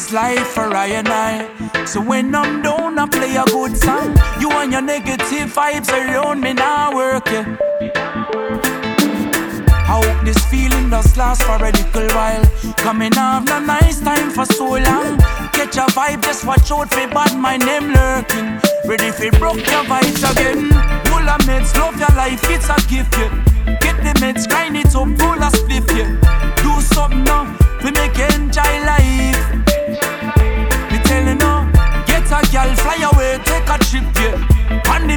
this life for I and I. So when I'm down, I play a good song. You and your negative vibes around me now work, yeah. I hope this feeling does last for a little while. Coming off no nice time for so long. Catch a vibe, just watch out for bad mind them lurking. Ready for broke your vibes again. Full of meds, love your life, it's a gift, yeah. Get the meds, grind it up, full of spliff, yeah. Do something now, we make you enjoy life. Me tell you now, get a girl, fly away, take a trip, yeah. On the